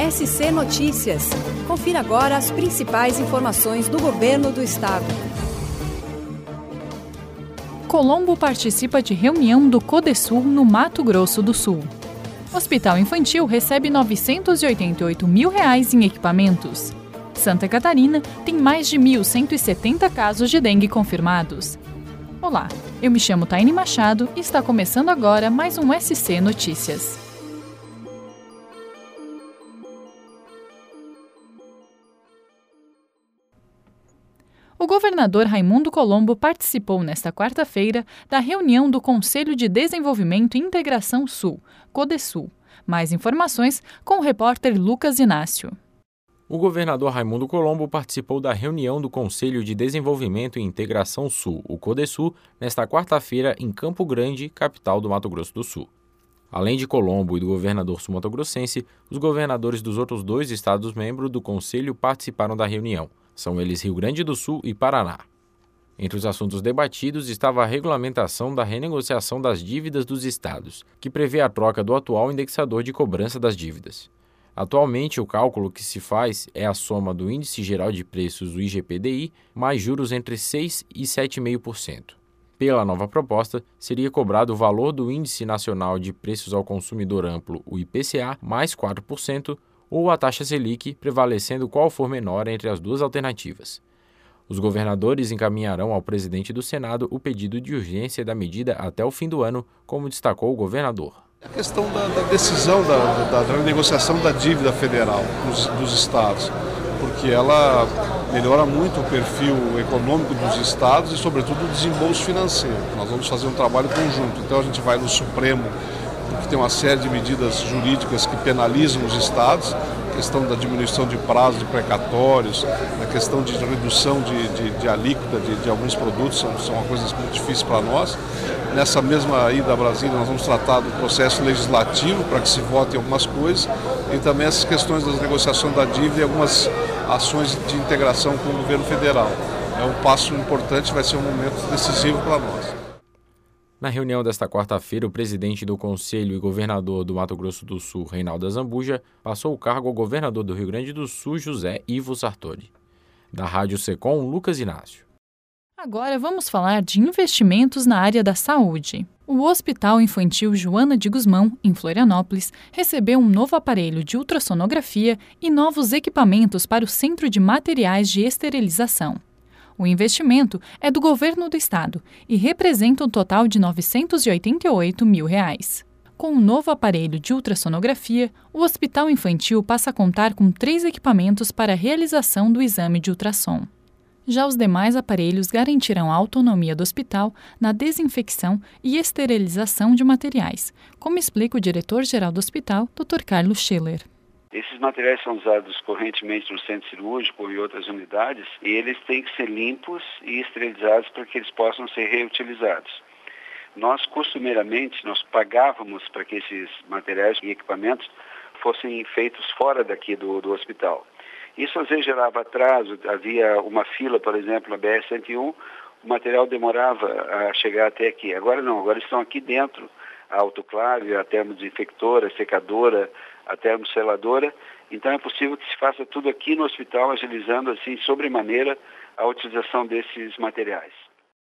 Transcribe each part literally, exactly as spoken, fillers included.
S C Notícias. Confira agora as principais informações do Governo do Estado. Colombo participa de reunião do CODESUL no Mato Grosso do Sul. Hospital Infantil recebe novecentos e oitenta e oito mil reais em equipamentos. Santa Catarina tem mais de mil cento e setenta casos de dengue confirmados. Olá, eu me chamo Taine Machado e está começando agora mais um S C Notícias. O governador Raimundo Colombo participou nesta quarta-feira da reunião do Conselho de Desenvolvimento e Integração Sul, CODESUL. Mais informações com o repórter Lucas Inácio. O governador Raimundo Colombo participou da reunião do Conselho de Desenvolvimento e Integração Sul, o CODESUL, nesta quarta-feira em Campo Grande, capital do Mato Grosso do Sul. Além de Colombo e do governador sul-mato-grossense, os governadores dos outros dois estados-membros do Conselho participaram da reunião. São eles Rio Grande do Sul e Paraná. Entre os assuntos debatidos estava a regulamentação da renegociação das dívidas dos estados, que prevê a troca do atual indexador de cobrança das dívidas. Atualmente, o cálculo que se faz é a soma do Índice Geral de Preços, o I G P D I, mais juros entre seis por cento e sete vírgula cinco por cento. Pela nova proposta, seria cobrado o valor do Índice Nacional de Preços ao Consumidor Amplo, o I P C A, mais quatro por cento, ou a taxa Selic, prevalecendo qual for menor entre as duas alternativas. Os governadores encaminharão ao presidente do Senado o pedido de urgência da medida até o fim do ano, como destacou o governador. A questão da, da decisão da, da, da renegociação da dívida federal dos, dos estados, porque ela melhora muito o perfil econômico dos estados e, sobretudo, o desembolso financeiro. Nós vamos fazer um trabalho conjunto, então a gente vai no Supremo, porque tem uma série de medidas jurídicas que penalizam os estados, a questão da diminuição de prazo de precatórios, a questão de redução de, de, de alíquota de, de alguns produtos, são, são coisas muito difíceis para nós. Nessa mesma ida a Brasília, nós vamos tratar do processo legislativo para que se vote em algumas coisas e também essas questões das negociações da dívida e algumas ações de integração com o governo federal. É um passo importante, vai ser um momento decisivo para nós. Na reunião desta quarta-feira, o presidente do Conselho e governador do Mato Grosso do Sul, Reinaldo Azambuja, passou o cargo ao governador do Rio Grande do Sul, José Ivo Sartori. Da Rádio Secom, Lucas Inácio. Agora vamos falar de investimentos na área da saúde. O Hospital Infantil Joana de Guzmão, em Florianópolis, recebeu um novo aparelho de ultrassonografia e novos equipamentos para o Centro de Materiais de Esterilização. O investimento é do governo do estado e representa um total de novecentos e oitenta e oito mil reais. Com o novo aparelho de ultrassonografia, o Hospital Infantil passa a contar com três equipamentos para a realização do exame de ultrassom. Já os demais aparelhos garantirão a autonomia do hospital na desinfecção e esterilização de materiais, como explica o diretor-geral do hospital, doutor Carlos Schiller. Esses materiais são usados correntemente no centro cirúrgico e outras unidades e eles têm que ser limpos e esterilizados para que eles possam ser reutilizados. Nós, costumeiramente, nós pagávamos para que esses materiais e equipamentos fossem feitos fora daqui do, do hospital. Isso às vezes gerava atraso, havia uma fila, por exemplo, na B R cento e um, o material demorava a chegar até aqui. Agora não, agora estão aqui dentro, a autoclave, a termodesinfectora, a secadora, a termoseladora. Então é possível que se faça tudo aqui no hospital, agilizando assim sobremaneira a utilização desses materiais.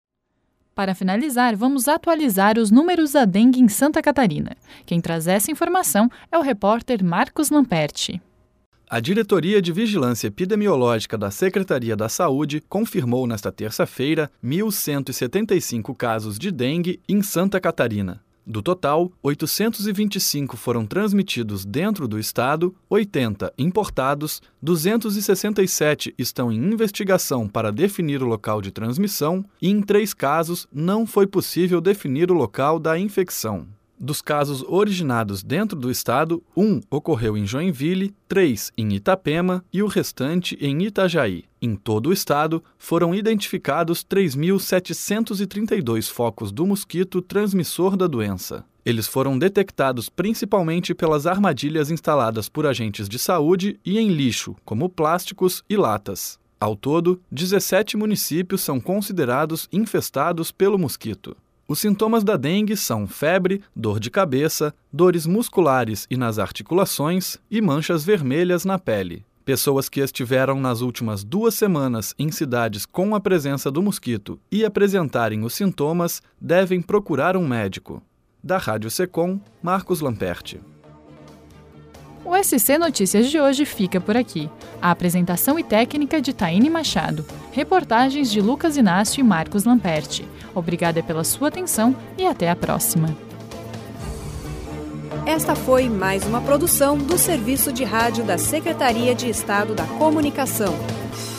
Para finalizar, vamos atualizar os números da dengue em Santa Catarina. Quem traz essa informação é o repórter Marcos Lamperti. A Diretoria de Vigilância Epidemiológica da Secretaria da Saúde confirmou nesta terça-feira mil cento e setenta e cinco casos de dengue em Santa Catarina. Do total, oitocentos e vinte e cinco foram transmitidos dentro do estado, oitenta importados, duzentos e sessenta e sete estão em investigação para definir o local de transmissão e, em três casos, não foi possível definir o local da infecção. Dos casos originados dentro do estado, um ocorreu em Joinville, três em Itapema e o restante em Itajaí. Em todo o estado, foram identificados três mil setecentos e trinta e dois focos do mosquito transmissor da doença. Eles foram detectados principalmente pelas armadilhas instaladas por agentes de saúde e em lixo, como plásticos e latas. Ao todo, dezessete municípios são considerados infestados pelo mosquito. Os sintomas da dengue são febre, dor de cabeça, dores musculares e nas articulações e manchas vermelhas na pele. Pessoas que estiveram nas últimas duas semanas em cidades com a presença do mosquito e apresentarem os sintomas devem procurar um médico. Da Rádio Secom, Marcos Lamperti. O S C Notícias de hoje fica por aqui. A apresentação e técnica de Taine Machado. Reportagens de Lucas Inácio e Marcos Lamperti. Obrigada pela sua atenção e até a próxima. Esta foi mais uma produção do Serviço de Rádio da Secretaria de Estado da Comunicação.